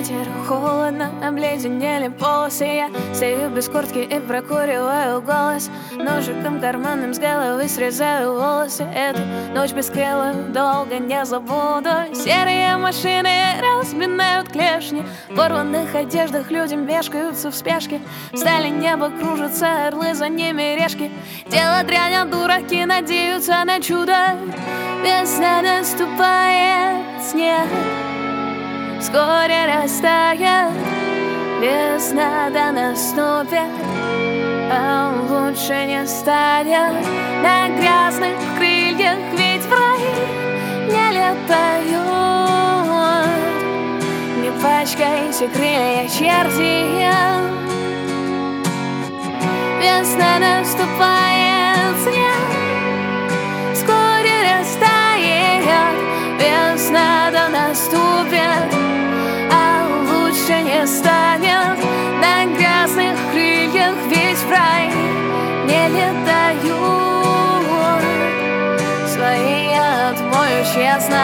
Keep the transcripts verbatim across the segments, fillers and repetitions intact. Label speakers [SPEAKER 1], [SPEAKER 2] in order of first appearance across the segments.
[SPEAKER 1] Ветер, холодно, обледенели полосы. Я стою без куртки и прокуриваю голос. Ножиком карманным с головы срезаю волосы. Эту ночь бескрылую долго не забуду. Серые машины разминают клешни. В порванных одеждах люди мешкаются в спешке. Вдали небо кружатся, орлы, за ними решки. Дело дрянь, а дураки надеются на чудо. Весна наступает, снег вскоре растает, весна да наступит, а лучше не станет. На грязных крыльях ведь в рай не летают. Не пачкайте крылья, черти. Весна наступает, снег вскоре растает, весна да наступит, не станет. На грязных крыльях ведь в рай не летают. Свои я отмою честно.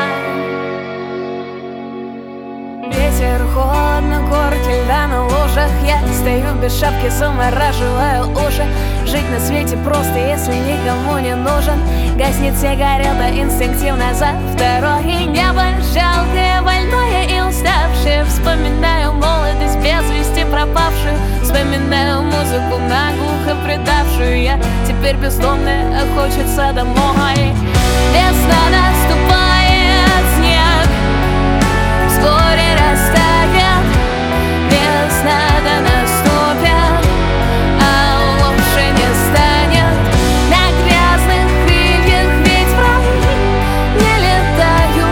[SPEAKER 1] Ветер, холодно, корки льда на лужах. Я стою без шапки, замораживаю уши. Жить на свете просто, если никому не нужен. Гаснет сигарета инстинктивно за второй. И небо жалкое, больное и уставшее. Вспоминаю молодость без вести пропавшую. Вспоминаю музыку, наглухо предавшую. Я теперь бездомная, а хочется домой. Весна наступает, снег вскоре растает, весна да наступит, а лучше не станет. На грязных крыльях ведь в рай не летают.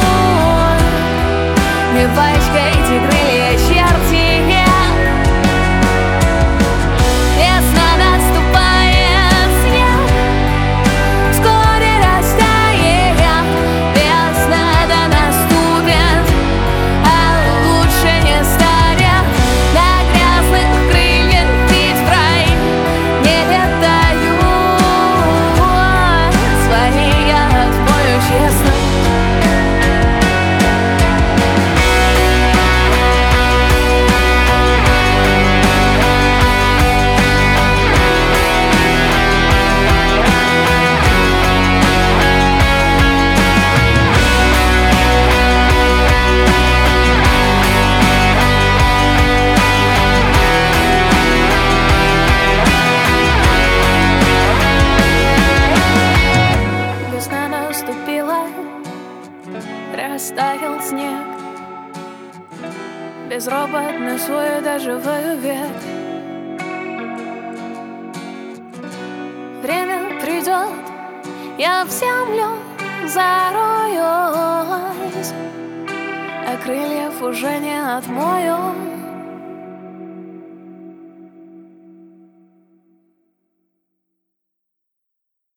[SPEAKER 1] Не пачкайте крылья, черти. Весна наступает, снег вскоре растает, весна да наступит, а лучше не станет. На грязных крыльях ведь в рай не летают. Свои я отмою честно. Весна наступила, растаял снег. Безропотно свою доживаю век. Время придет, я в землю зароюсь, а крыльев уже не отмою.